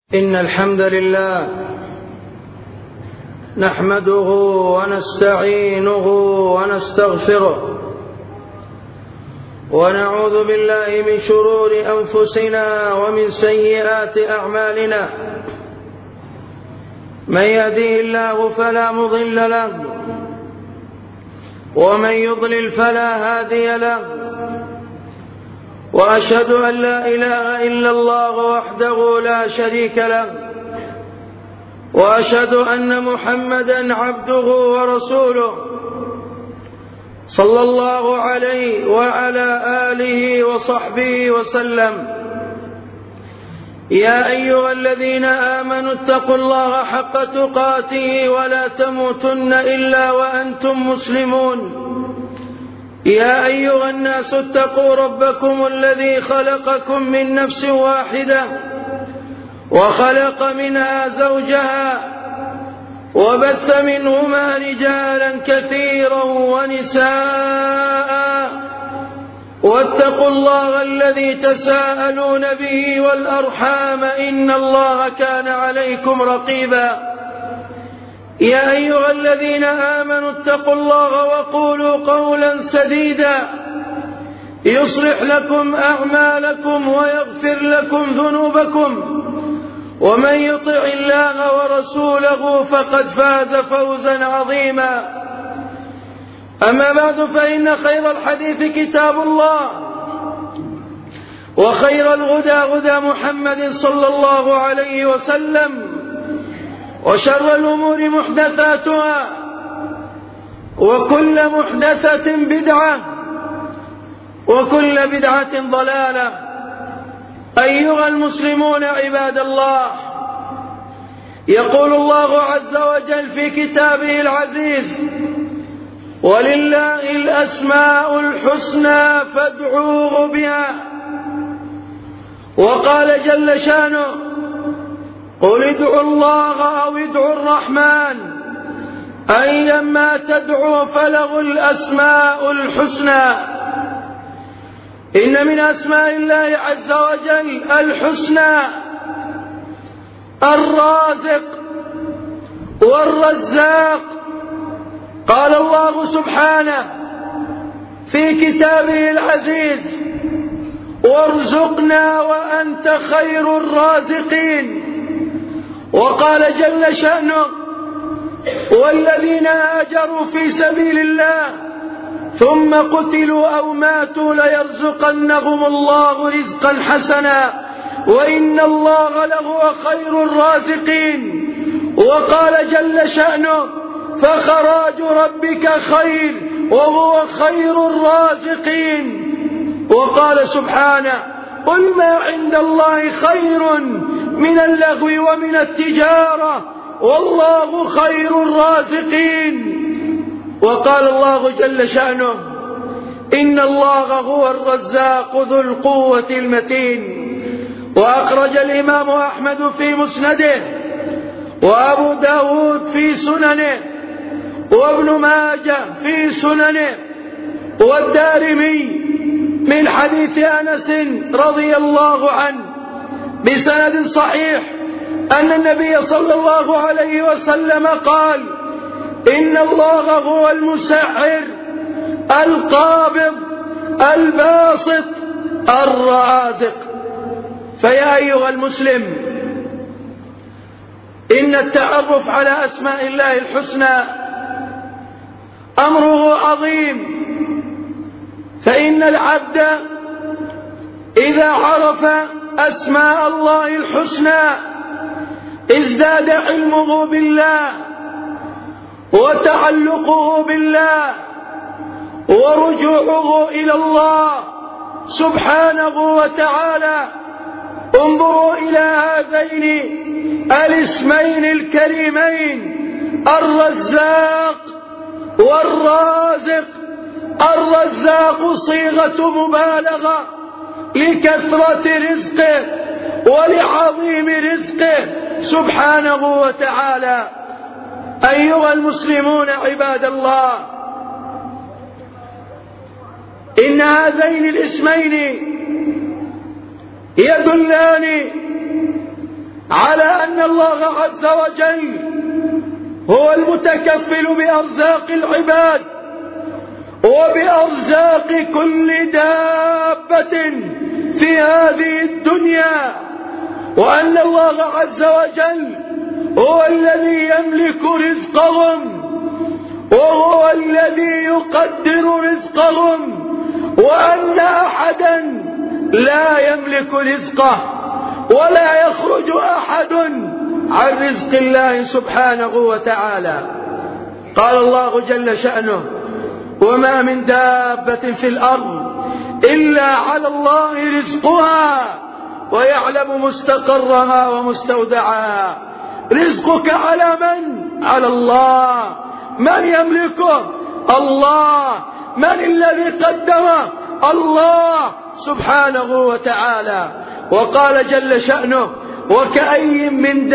إن الحمد لله نحمده ونستعينه ونستغفره ونعوذ بالله من شرور أنفسنا ومن سيئات أعمالنا. من يهده الله فلا مضل له ومن يضلل فلا هادي له، وأشهد أن لا إله إلا الله وحده لا شريك له، وأشهد أن محمدًا عبده ورسوله صلى الله عليه وعلى آله وصحبه وسلم. يا أيها الذين آمنوا اتقوا الله حق تقاته ولا تموتن إلا وأنتم مسلمون. يا أيها الناس اتقوا ربكم الذي خلقكم من نفس واحدة وخلق منها زوجها وبث منهما رجالا كثيرا ونساء، واتقوا الله الذي تساءلون به والأرحام إن الله كان عليكم رقيبا. يا أيها الذين آمنوا اتقوا الله وقولوا قولا سديدا يصلح لكم أعمالكم ويغفر لكم ذنوبكم، ومن يطع الله ورسوله فقد فاز فوزا عظيما. أما بعد، فإن خير الحديث كتاب الله، وخير الهدى هدى محمد صلى الله عليه وسلم، وشر الأمور محدثاتها، وكل محدثة بدعة، وكل بدعة ضلالة. أيها المسلمون عباد الله، يقول الله عز وجل في كتابه العزيز: ولله الأسماء الحسنى فادعوه بها. وقال جل شانه: قل ادعوا الله أو ادعوا الرحمن أيما تدعوا فله الأسماء الحسنى. إن من أسماء الله عز وجل الحسنى الرازق والرزاق. قال الله سبحانه في كتابه العزيز: وارزقنا وأنت خير الرازقين. وقال جل شأنه: والذين هاجروا في سبيل الله ثم قتلوا أو ماتوا ليرزقنهم الله رزقا حسنا وإن الله لهو خير الرازقين. وقال جل شأنه: فخراج ربك خير وهو خير الرازقين. وقال سبحانه: قل ما عند الله خير من اللغو ومن التجارة والله خير الرازقين. وقال الله جل شأنه: إن الله هو الرزاق ذو القوة المتين. وأخرج الإمام أحمد في مسنده، وأبو داود في سننه، وابن ماجه في سننه، والدارمي من حديث أنس رضي الله عنه بسند صحيح أن النبي صلى الله عليه وسلم قال: إن الله هو المسعر القابض الباسط الرازق. فيا أيها المسلم، إن التعرف على أسماء الله الحسنى أمره عظيم، فإن العبد إذا عرف أسماء الله الحسنى ازداد علمه بالله وتعلقه بالله ورجوعه إلى الله سبحانه وتعالى. انظروا إلى هذين الاسمين الكريمين: الرزاق والرازق. الرزاق صيغة مبالغة لكثرة رزقه ولعظيم رزقه سبحانه وتعالى. أيها المسلمون عباد الله، إن هذين الاسمين يدلان على أن الله عز وجل هو المتكفل بأرزاق العباد وبأرزاق كل دابة في هذه الدنيا، وأن الله عز وجل هو الذي يملك رزقهم وهو الذي يقدر رزقهم، وأن أحدا لا يملك رزقه ولا يخرج أحد عن رزق الله سبحانه وتعالى. قال الله جل شأنه: وما من دابة في الأرض إلا على الله رزقها ويعلم مستقرها ومستودعها. رزقك على من؟ على الله. من يملكه؟ الله. من الذي قدره؟ الله سبحانه وتعالى. وقال جل شأنه: وكأي من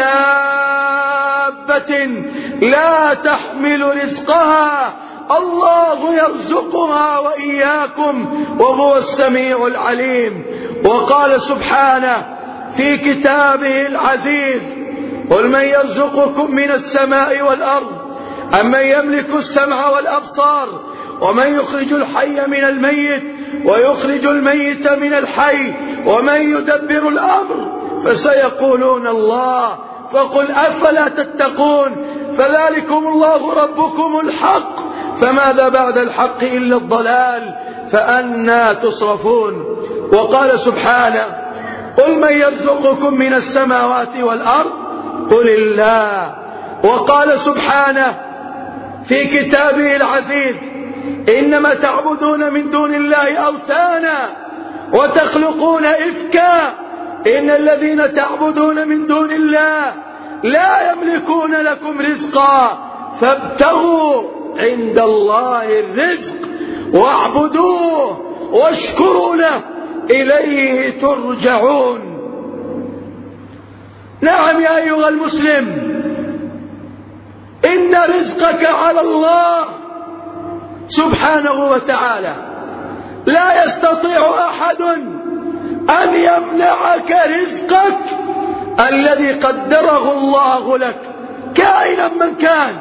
دابة لا تحمل رزقها الله يرزقها وإياكم وهو السميع العليم. وقال سبحانه في كتابه العزيز: قل من يرزقكم من السماء والأرض أمن يملك السمع والأبصار ومن يخرج الحي من الميت ويخرج الميت من الحي ومن يدبر الأمر فسيقولون الله. فقل أفلا تتقون؟ فذلكم الله ربكم الحق، فماذا بعد الحق إلا الضلال، فأنى تصرفون. وقال سبحانه: قل من يرزقكم من السماوات والأرض قل الله. وقال سبحانه في كتابه العزيز: إنما تعبدون من دون الله أوثانا وتخلقون إفكا إن الذين تعبدون من دون الله لا يملكون لكم رزقا فابتغوا عند الله الرزق واعبدوه واشكروا له إليه ترجعون. نعم يا أيها المسلم، إن رزقك على الله سبحانه وتعالى. لا يستطيع أحد أن يمنعك رزقك الذي قدره الله لك كائنا من كان،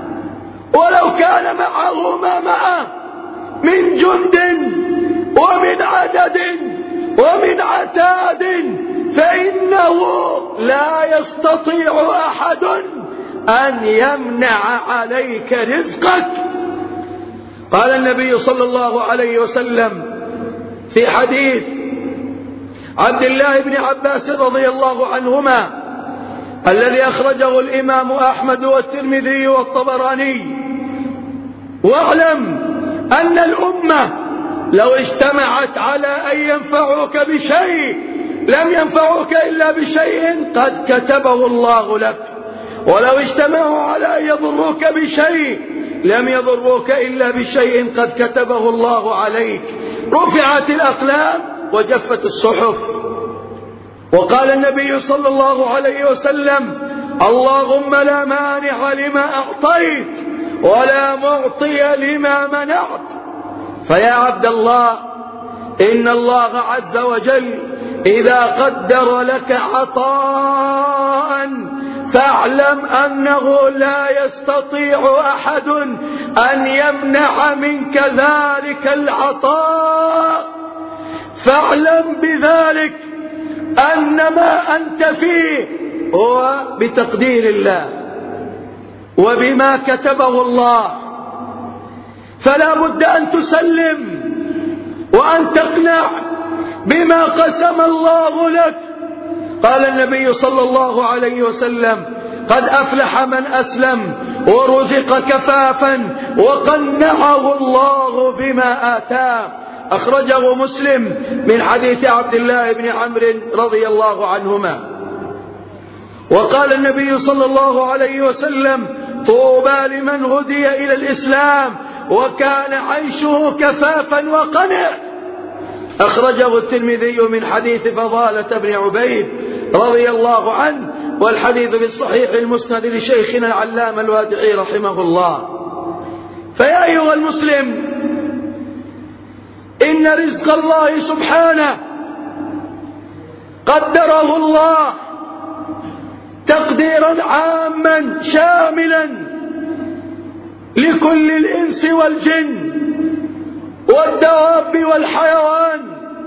ولو كان معه ما معه من جند ومن عدد ومن عتاد، فإنه لا يستطيع أحد أن يمنع عليك رزقك. قال النبي صلى الله عليه وسلم في حديث عبد الله بن عباس رضي الله عنهما الذي أخرجه الإمام أحمد والترمذي والطبراني: واعلم أن الأمة لو اجتمعت على أن ينفعوك بشيء لم ينفعوك إلا بشيء قد كتبه الله لك، ولو اجتمعوا على أن يضروك بشيء لم يضروك إلا بشيء قد كتبه الله عليك. رفعت الأقلام وجفت الصحف. وقال النبي صلى الله عليه وسلم: اللهم لا مانع لما أعطيت ولا معطي لما منعت. فيا عبد الله، إن الله عز وجل إذا قدر لك عطاء فاعلم أنه لا يستطيع أحد أن يمنع منك ذلك العطاء. فاعلم بذلك أن ما أنت فيه هو بتقدير الله وبما كتبه الله، فلا بد أن تسلم وأن تقنع بما قسم الله لك. قال النبي صلى الله عليه وسلم: قد أفلح من أسلم ورزق كفافا وقنعه الله بما آتاه. أخرجه مسلم من حديث عبد الله بن عمرو رضي الله عنهما. وقال النبي صلى الله عليه وسلم: طوبى لمن هدي إلى الإسلام وكان عيشه كفافا وقنع. أخرجه الترمذي من حديث فضالة بن عبيد رضي الله عنه، والحديث في الصحيح المسند لشيخنا العلامة الوادعي رحمه الله. فيا أيها المسلم، إن رزق الله سبحانه قدره الله تقديرا عاما شاملا لكل الإنس والجن والدواب والحيوان،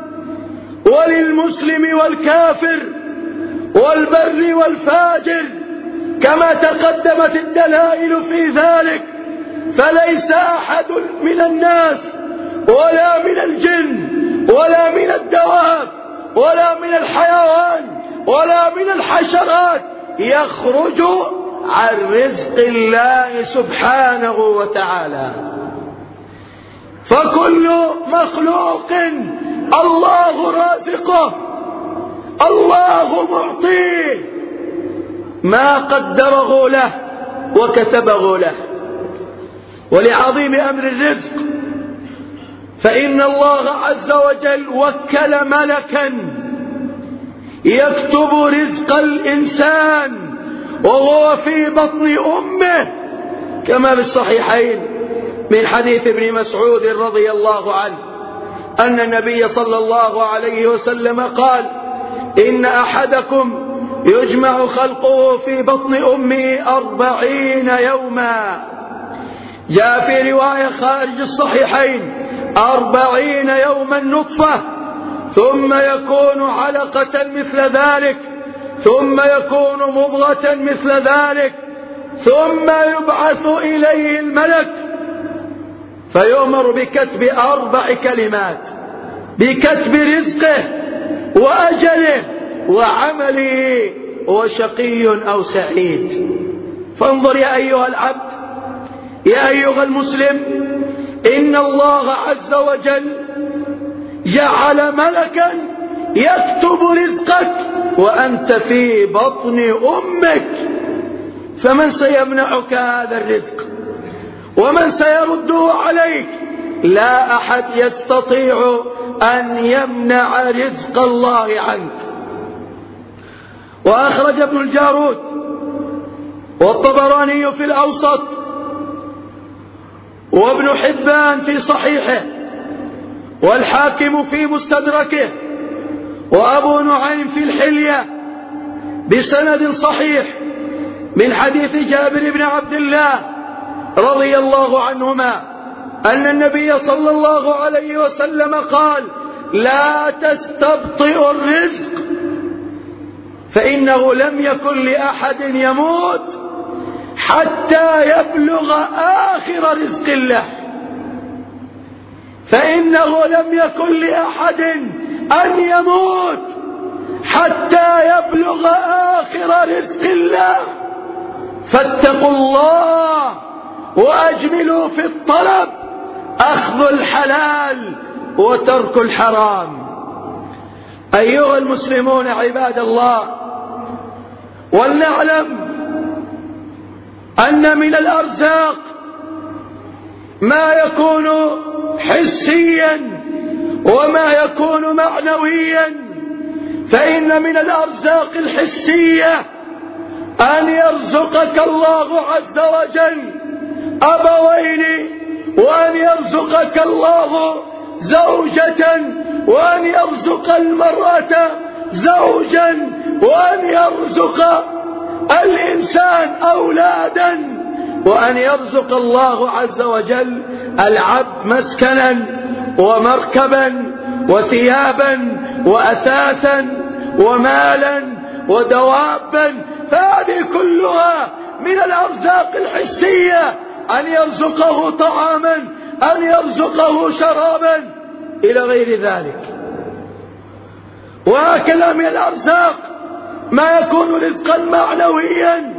وللمسلم والكافر والبر والفاجر، كما تقدمت الدلائل في ذلك. فليس أحد من الناس ولا من الجن ولا من الدواب ولا من الحيوان ولا من الحشرات يخرج عن رزق الله سبحانه وتعالى. فكل مخلوق الله رازقه، الله معطيه ما قدره له وكتبه له. ولعظيم أمر الرزق فإن الله عز وجل وكل ملكا يكتب رزق الإنسان وهو في بطن أمه، كما في الصحيحين من حديث ابن مسعود رضي الله عنه أن النبي صلى الله عليه وسلم قال: إن أحدكم يجمع خلقه في بطن أمه 40 يوما. جاء في رواية خارج الصحيحين 40 يوما نطفة، ثم يكون علقة مثل ذلك، ثم يكون مضغة مثل ذلك، ثم يبعث إليه الملك فيؤمر بكتب 4 كلمات: بكتب رزقه وأجله وعمله وشقي أو سعيد. فانظر يا أيها العبد، يا أيها المسلم، إن الله عز وجل جعل ملكا يكتب رزقك وأنت في بطن أمك. فمن سيمنعك هذا الرزق؟ ومن سيرده عليك؟ لا أحد يستطيع أن يمنع رزق الله عنك. وأخرج ابن الجارود والطبراني في الأوسط وابن حبان في صحيحه والحاكم في مستدركه وأبو نعيم في الحلية بسند صحيح من حديث جابر بن عبد الله رضي الله عنهما أن النبي صلى الله عليه وسلم قال: لا تستبطئوا الرزق، فإنه لم يكن لأحد يموت حتى يبلغ آخر رزق الله. فإنه لم يكن لأحد أن يموت حتى يبلغ آخر رزق الله. فاتقوا الله وأجملوا في الطلب، أخذ الحلال وترك الحرام. أيها المسلمون عباد الله، ولنعلم أن من الأرزاق ما يكون حسيا وما يكون معنويا. فإن من الأرزاق الحسية أن يرزقك الله عز وجل أبوين، وأن يرزقك الله زوجة، وأن يرزق المرأة زوجا، وأن يرزق الإنسان أولادا، وأن يرزق الله عز وجل العبد مسكنا ومركبا وثيابا وأثاثا ومالا ودوابا. فهذه كلها من الأرزاق الحسية، أن يرزقه طعاما، أن يرزقه شرابا إلى غير ذلك. وهكذا من الأرزاق ما يكون رزقا معنويا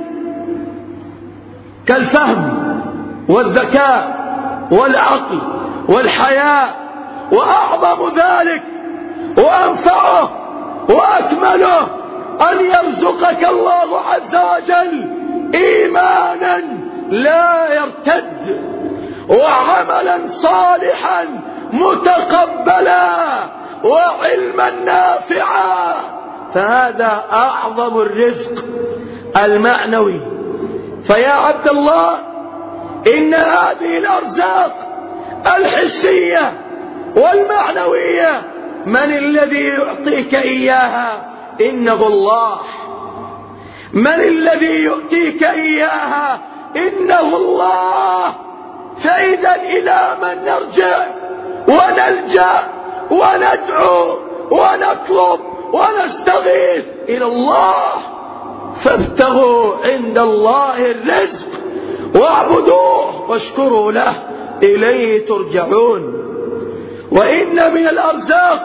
كالفهم والذكاء والعقل والحياء، وأعظم ذلك وأنفعه وأكمله أن يرزقك الله عز وجل إيمانا لا يرتد، وعملا صالحا متقبلا، وعلما نافعا. فهذا أعظم الرزق المعنوي. فيا عبد الله، إن هذه الأرزاق الحسية والمعنوية من الذي يعطيك إياها؟ إنه الله. من الذي يؤتيك إياها؟ إنه الله. فإذا إلى من نرجع ونلجأ وندعو ونطلب ونستغيث؟ إلى الله. فابتغوا عند الله الرزق واعبدوه واشكروا له إليه ترجعون. وإن من الأرزاق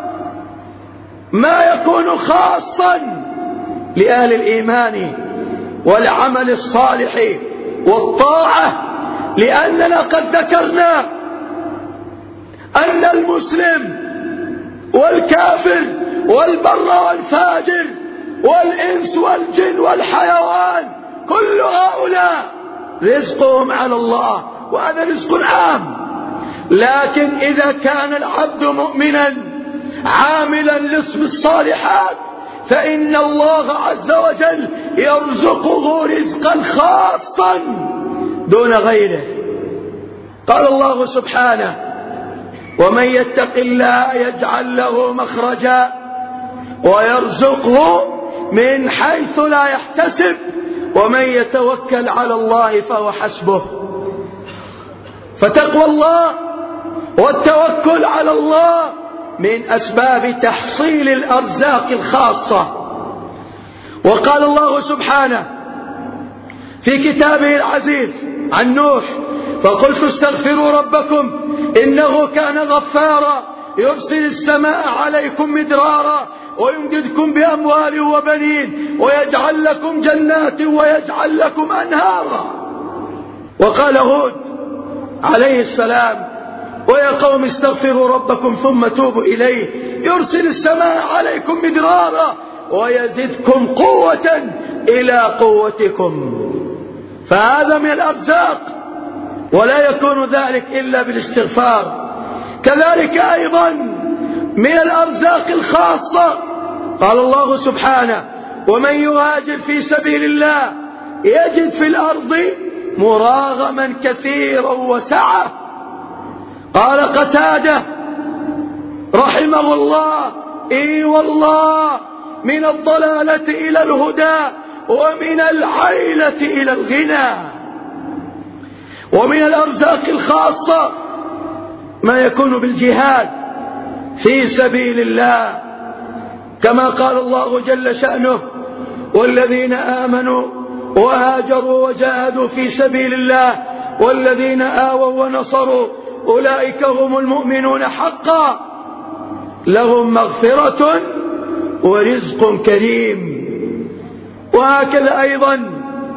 ما يكون خاصا لأهل الإيمان والعمل الصالح والطاعة، لأننا قد ذكرنا أن المسلم والكافر والبر والفاجر والإنس والجن والحيوان كل هؤلاء رزقهم على الله، وهذا رزق عام. لكن إذا كان العبد مؤمنا عاملا لاسم الصالحات فإن الله عز وجل يرزقه رزقا خاصا دون غيره. قال الله سبحانه: ومن يتق الله يجعل له مخرجا ويرزقه من حيث لا يحتسب ومن يتوكل على الله فهو حسبه. فتقوى الله والتوكل على الله من أسباب تحصيل الأرزاق الخاصة. وقال الله سبحانه في كتابه العزيز عن نوح: فقلت استغفروا ربكم إنه كان غفارا يرسل السماء عليكم مدرارا ويمددكم بأموال وبنين ويجعل لكم جنات ويجعل لكم أنهارا. وقال هود عليه السلام: ويا قوم استغفروا ربكم ثم توبوا إليه يرسل السماء عليكم مدرارا ويزدكم قوة إلى قوتكم. فهذا من الأرزاق، ولا يكون ذلك إلا بالاستغفار. كذلك أيضا من الأرزاق الخاصة قال الله سبحانه: ومن يهاجر في سبيل الله يجد في الأرض مراغما كثيرا وسعة. قال قتادة رحمه الله: إي والله من الضلالة إلى الهدى ومن العيلة إلى الغنى. ومن الأرزاق الخاصة ما يكون بالجهاد في سبيل الله، كما قال الله جل شأنه: والذين آمنوا وهاجروا وجاهدوا في سبيل الله والذين آووا ونصروا أولئك هم المؤمنون حقا لهم مغفرة ورزق كريم. وهكذا أيضا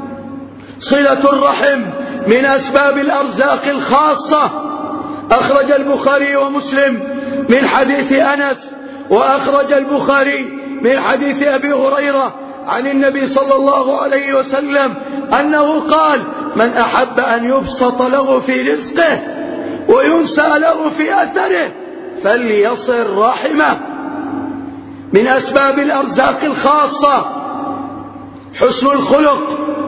صلة الرحم من أسباب الأرزاق الخاصة. أخرج البخاري ومسلم من حديث أنس، وأخرج البخاري من حديث أبي هريرة عن النبي صلى الله عليه وسلم أنه قال: من أحب أن يبسط له في رزقه وينسى له في أثره فليصل رحمه. من أسباب الأرزاق الخاصة حسن الخلق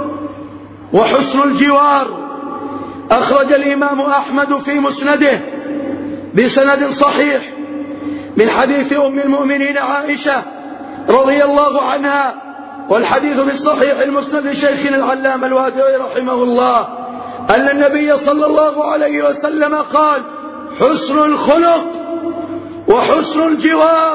وحسن الجوار. أخرج الإمام أحمد في مسنده بسند صحيح من حديث أم المؤمنين عائشة رضي الله عنها، والحديث في الصحيح المسند شيخنا العلامة الوادعي رحمه الله، أن النبي صلى الله عليه وسلم قال: حسن الخلق وحسن الجوار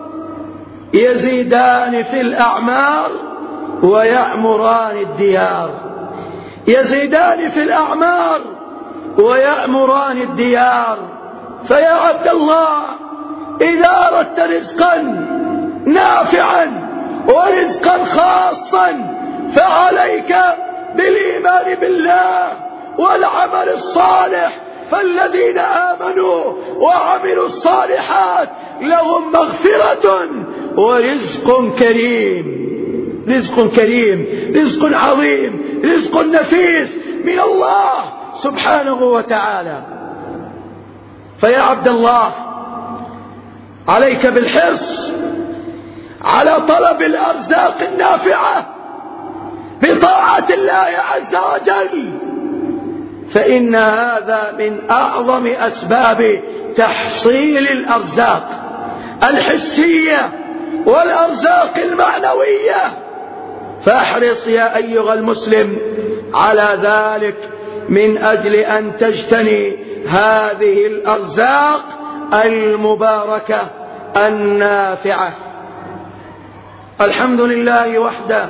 يزيدان في الأعمار ويعمران الديار. يزيدان في الأعمار ويعمران الديار. فيا عبد الله، إذا أردت رزقا نافعا ورزقا خاصا فعليك بالإيمان بالله والعمل الصالح، فالذين آمنوا وعملوا الصالحات لهم مغفرة ورزق كريم. رزق كريم، رزق عظيم، رزق نفيس من الله سبحانه وتعالى. فيا عبد الله، عليك بالحرص على طلب الأرزاق النافعة بطاعة الله عز وجل، فإن هذا من أعظم أسباب تحصيل الأرزاق الحسية والأرزاق المعنوية. فاحرص يا أيها المسلم على ذلك من أجل أن تجتني هذه الأرزاق المباركة النافعة. الحمد لله وحده،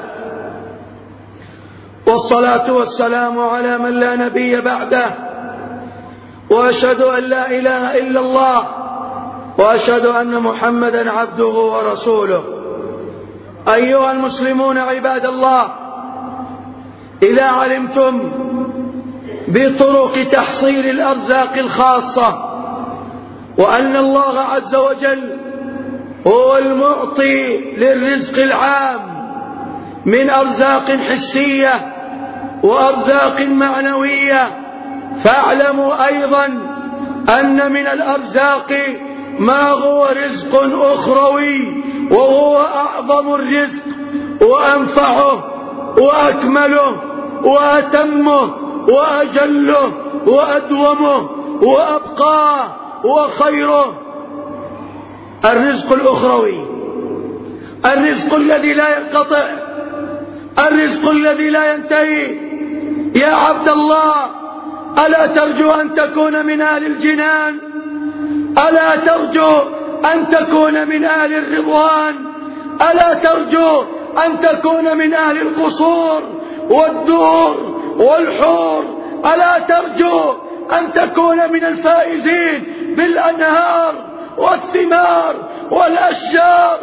والصلاة والسلام على من لا نبي بعده، وأشهد أن لا إله إلا الله، وأشهد أن محمدا عبده ورسوله. أيها المسلمون عباد الله، إذا علمتم بطرق تحصيل الأرزاق الخاصة، وأن الله عز وجل هو المعطي للرزق العام من أرزاق حسية وأرزاق معنوية، فاعلموا أيضا أن من الأرزاق ما هو رزق أخروي، وهو أعظم الرزق وأنفعه وأكمله وأتمه وأجله وأدومه وأبقاه وخيره، الرزق الأخروي، الرزق الذي لا ينقطع، الرزق الذي لا ينتهي. يا عبد الله، ألا ترجو أن تكون من أهل الجنان؟ ألا ترجو أن تكون من أهل الرضوان؟ ألا ترجو أن تكون من أهل القصور والدور والحور؟ ألا ترجو أن تكون من الفائزين بالأنهار والثمار والأشجار؟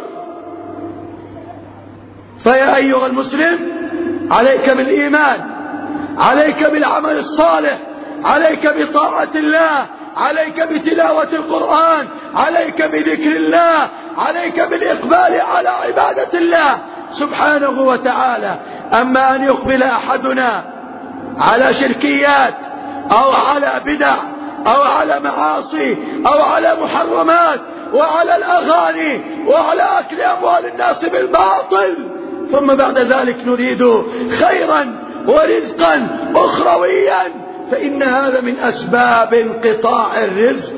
فيا أيها المسلم، عليك بالإيمان، عليك بالعمل الصالح، عليك بطاعة الله، عليك بتلاوة القرآن، عليك بذكر الله، عليك بالإقبال على عبادة الله سبحانه وتعالى. أما أن يقبل أحدنا على شركيات أو على بدع أو على معاصي أو على محرمات وعلى الأغاني وعلى أكل أموال الناس بالباطل، ثم بعد ذلك نريد خيرا ورزقا أخرويا، فإن هذا من أسباب انقطاع الرزق.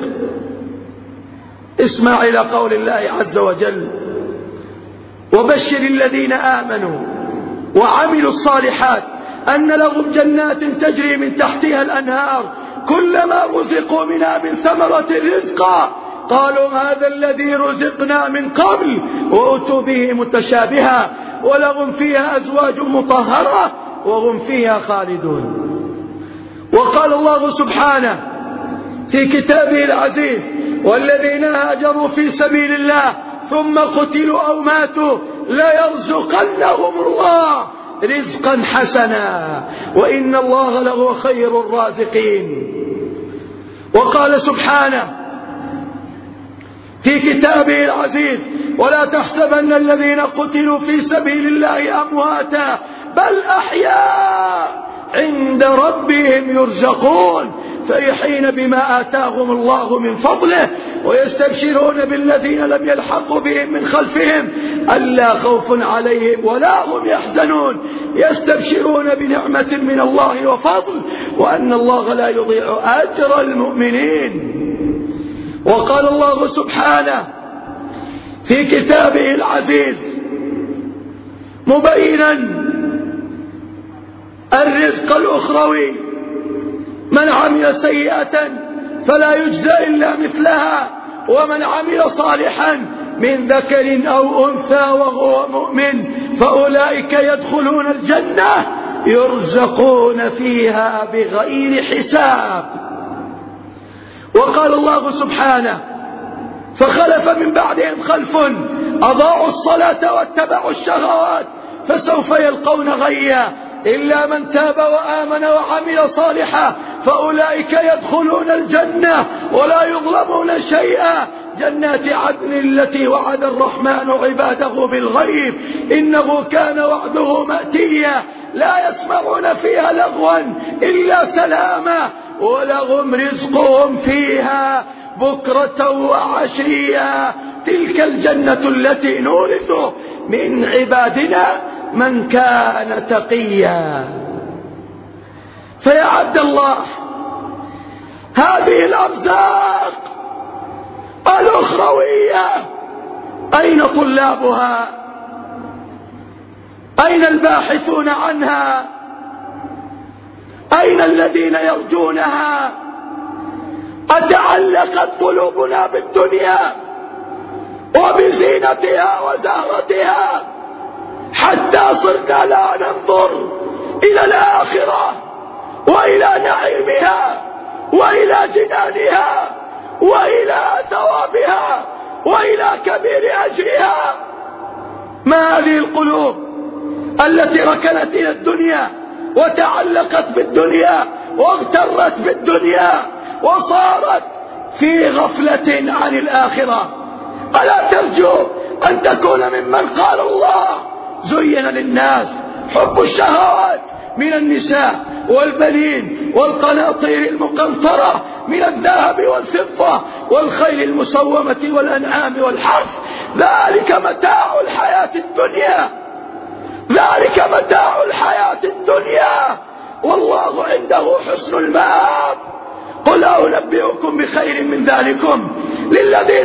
اسمع إلى قول الله عز وجل: وبشر الذين آمنوا وعملوا الصالحات أن لهم جنات تجري من تحتها الأنهار كلما رزقوا منها من ثمرة رزقا قالوا هذا الذي رزقنا من قبل وأتوا به متشابها ولهم فيها أزواج مطهرة وهم فيها خالدون. وقال الله سبحانه في كتابه العزيز: والذين هاجروا في سبيل الله ثم قتلوا أو ماتوا ليرزقنهم الله رزقا حسنا وإن الله لهو خير الرازقين. وقال سبحانه في كتابه العزيز: ولا تحسبن الذين قتلوا في سبيل الله أمواتا بل أحياء عند ربهم يرزقون فرحين بما آتاهم الله من فضله ويستبشرون بالذين لم يلحقوا بهم من خلفهم ألا خوف عليهم ولا هم يحزنون يستبشرون بنعمة من الله وفضل وأن الله لا يضيع أجر المؤمنين. وقال الله سبحانه في كتابه العزيز مبينا الرزق الأخروي: من عمل سيئة فلا يجزى إلا مثلها ومن عمل صالحا من ذكر أو أنثى وهو مؤمن فأولئك يدخلون الجنة يرزقون فيها بغير حساب. وقال الله سبحانه: فخلف من بعدهم خلف أضاعوا الصلاة واتبعوا الشهوات فسوف يلقون غيا إلا من تاب وآمن وعمل صالحا فأولئك يدخلون الجنة ولا يظلمون شيئا جنات عدن التي وعد الرحمن عباده بالغيب إنه كان وعده مأتيا لا يسمعون فيها لغوا إلا سلاما ولهم رزقهم فيها بكرة وعشيا تلك الجنة التي نورث من عبادنا من كان تقيا. فيا عبد الله، هذه الأرزاق الأخروية أين طلابها؟ أين الباحثون عنها؟ أين الذين يرجونها؟ أتعلقت قلوبنا بالدنيا وبزينتها وزهرتها حتى صرنا لا ننظر إلى الآخرة وإلى نعيمها وإلى جنانها وإلى ثوابها وإلى كبير أجرها؟ ما هذه القلوب التي ركنت إلى الدنيا وتعلقت بالدنيا واغترت بالدنيا وصارت في غفلة عن الآخرة؟ ألا ترجو أن تكون ممن قال الله زين للناس حب الشهوات من النساء والبنين والقناطير المقنطرة من الذهب والفضة والخيل المسومة والأنعام والحرث، ذلك متاع الحياة الدنيا، ذلك متاع الحياة الدنيا والله عنده حسن المآب. قل أنبئكم بخير من ذلكم للذين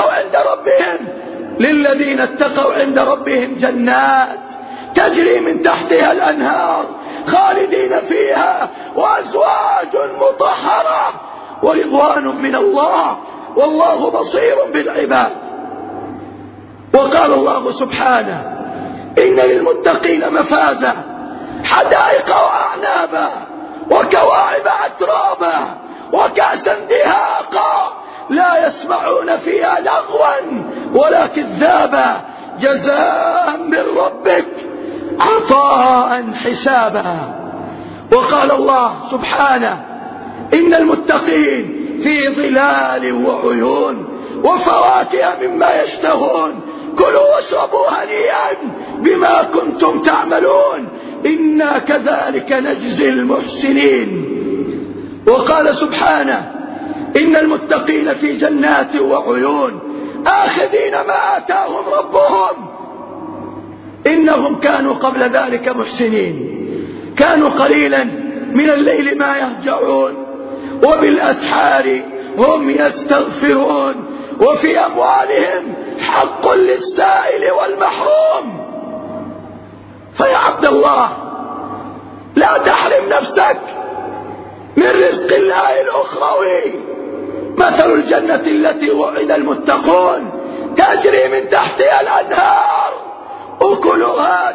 اتقوا عند ربهم جنات تجري من تحتها الأنهار خالدين فيها وأزواج مطهرة ورضوان من الله والله بصير بالعباد. وقال الله سبحانه إن للمتقين مفازا حدائق وأعنابا وكواعب أترابا وكأسا دهاقا لا يسمعون فيها لغوا ولا كذابا جزاء من ربك عطاء حسابا. وقال الله سبحانه إن المتقين في ظلال وعيون وفواكه مما يشتهون كلوا واشربوا هنيئا بما كنتم تعملون إنا كذلك نجزي المحسنين. وقال سبحانه إن المتقين في جنات وعيون آخذين ما آتاهم ربهم إنهم كانوا قبل ذلك محسنين، كانوا قليلا من الليل ما يهجعون وبالأسحار هم يستغفرون وفي أموالهم حق للسائل والمحروم. فيا عبد الله لا تحرم نفسك من رزق الله الأخروي. مثل الجنة التي وعد المتقون تجري من تحتها الأنهار أكلها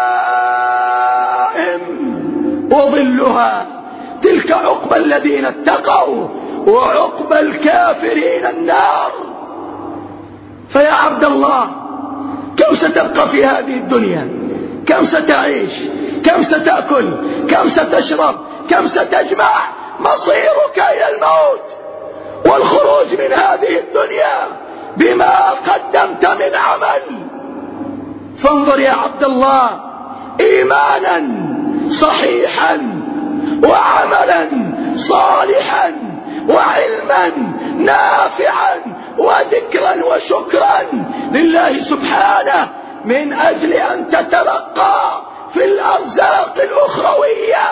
دائم وظلها تلك عقبى الذين اتقوا وعقبى الكافرين النار. فيا عبد الله كم ستبقى في هذه الدنيا؟ كم ستعيش؟ كم ستأكل؟ كم ستشرب؟ كم ستجمع؟ مصيرك إلى الموت والخروج من هذه الدنيا بما قدمت من عمل. فانظر يا عبد الله إيمانا صحيحا وعملا صالحا وعلما نافعا وذكرا وشكرا لله سبحانه من أجل أن تترقى في الأرزاق الأخروية.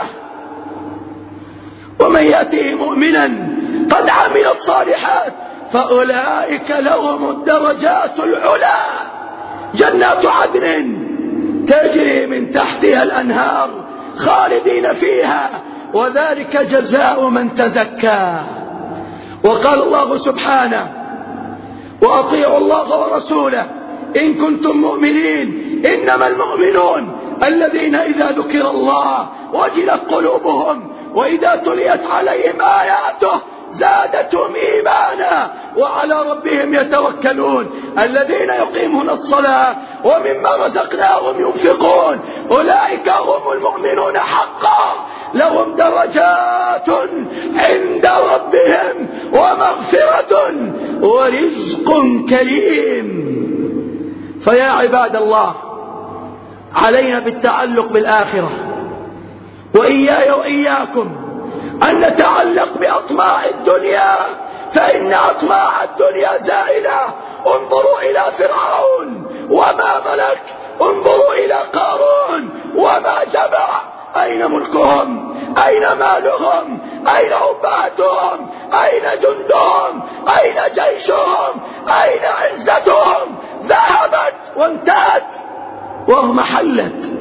ومن يأتيه مؤمنا قد عمل الصالحات فأولئك لهم الدرجات العلى جنات عدن تجري من تحتها الأنهار خالدين فيها وذلك جزاء من تزكى. وقال الله سبحانه وأطيعوا الله ورسوله إن كنتم مؤمنين إنما المؤمنون الذين إذا ذكر الله وجلت قلوبهم وإذا تليت عليهم آياته زادتهم إيمانا وعلى ربهم يتوكلون الذين يقيمون الصلاة ومما رزقناهم ينفقون أولئك هم المؤمنون حقا لهم درجات عند ربهم ومغفرة ورزق كريم. فيا عباد الله علينا بالتعلق بالآخرة، وإياي وإياكم أن نتعلق بأطماع الدنيا فإن أطماع الدنيا زائلة. انظروا إلى فرعون وما ملك، انظروا إلى قارون وما جمع، أين ملكهم؟ أين مالهم؟ أين أبهاتهم؟ أين جندهم؟ أين جيشهم؟ أين عزتهم؟ ذهبت وانتهت واضمحلت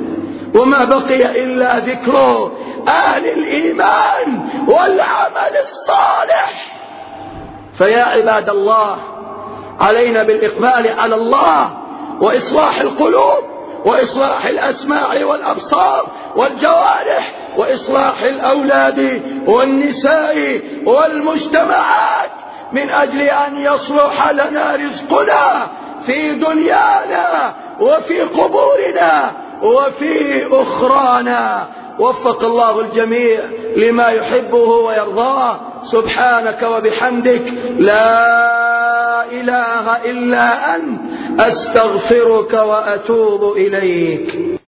وما بقي إلا ذكر أهل الإيمان والعمل الصالح. فيا عباد الله، علينا بالإقبال على الله وإصلاح القلوب وإصلاح الأسماع والأبصار والجوارح وإصلاح الأولاد والنساء والمجتمعات، من أجل أن يصلح لنا رزقنا في دنيانا وفي قبورنا وفي أخرانا. وفق الله الجميع لما يحبه ويرضاه. سبحانك وبحمدك، لا إله إلا أنت، أستغفرك وأتوب إليك.